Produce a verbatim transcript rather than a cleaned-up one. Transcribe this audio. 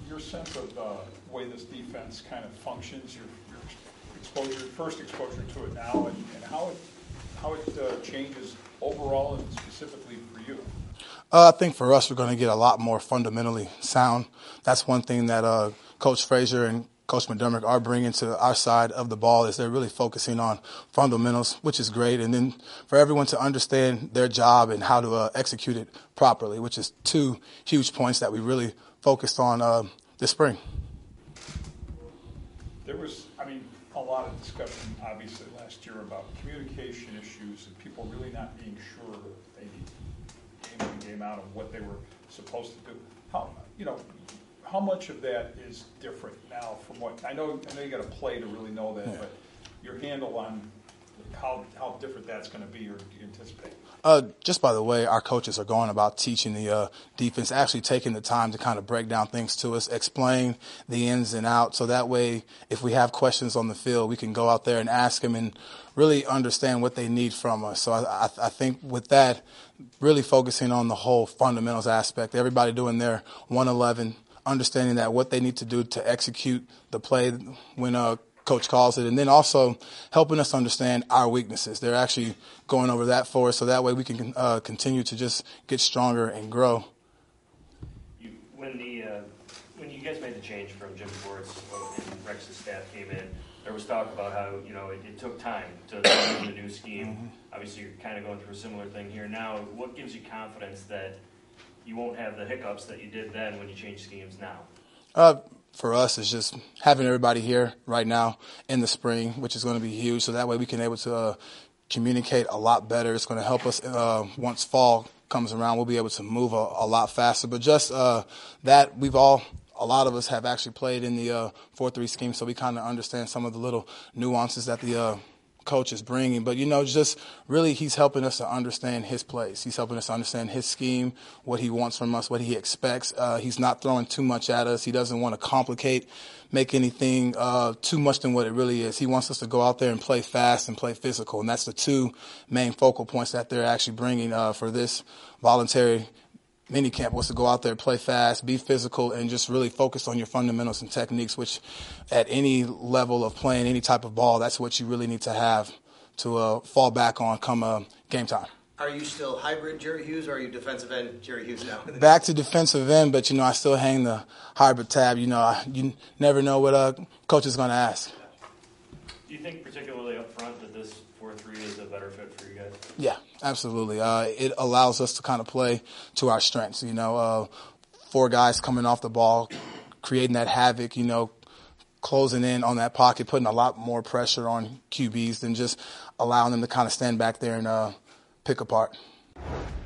your sense of the way this defense kind of functions, your, your exposure, first exposure to it now, and, and how it how it uh, changes overall and specifically for you? Uh, I think for us, we're going to get a lot more fundamentally sound. That's one thing that uh, Coach Frazier and Coach McDermott are bringing to our side of the ball, is they're really focusing on fundamentals, which is great. And then for everyone to understand their job and how to uh, execute it properly, which is two huge points that we really focused on uh, this spring. There was, I mean, a lot of discussion, obviously, last year about communication issues and people really not being sure, maybe game in and game out, of what they were supposed to do. How, you know, how much of that is different now from what, I know I know you got to play to really know that, yeah. But your handle on how how different that's going to be, or do you anticipate? Uh, just by the way our coaches are going about teaching the uh, defense, actually taking the time to kind of break down things to us, explain the ins and outs, so that way if we have questions on the field, we can go out there and ask them and really understand what they need from us. So I, I, I think with that, really focusing on the whole fundamentals aspect, everybody doing their one eleven, understanding that what they need to do to execute the play when uh, Coach calls it, and then also helping us understand our weaknesses. They're actually going over that for us, so that way we can uh, continue to just get stronger and grow. You, when the uh, when you guys made the change from Jim Schwartz and Rex's staff came in, there was talk about how, you know, it, it took time to learn the new scheme. Mm-hmm. Obviously, you're kind of going through a similar thing here now. What gives you confidence that you won't have the hiccups that you did then when you changed schemes now? Uh, for us, it's just having everybody here right now in the spring, which is going to be huge. So that way we can able to uh, communicate a lot better. It's going to help us uh, once fall comes around. We'll be able to move a, a lot faster. But just uh, that, we've all, a lot of us have actually played in the uh, four three scheme, so we kind of understand some of the little nuances that the uh, coach is bringing. But, you know, just really he's helping us to understand his plays. He's helping us to understand his scheme, what he wants from us, what he expects. Uh, he's not throwing too much at us. He doesn't want to complicate, make anything uh, too much than what it really is. He wants us to go out there and play fast and play physical, and that's the two main focal points that they're actually bringing uh, for this voluntary mini camp, was to go out there, play fast, be physical, and just really focus on your fundamentals and techniques, which at any level of playing any type of ball, that's what you really need to have to uh, fall back on come uh, game time. Are you still hybrid Jerry Hughes, or are you defensive end Jerry Hughes now? Back to defensive end, but, you know, I still hang the hybrid tab. You know, I, you never know what a coach is going to ask. Do you think particularly up front that this four three is a better fit for you guys? Yeah, absolutely. Uh, it allows us to kind of play to our strengths. You know, uh, four guys coming off the ball, creating that havoc, you know, closing in on that pocket, putting a lot more pressure on Q Bs than just allowing them to kind of stand back there and uh, pick apart.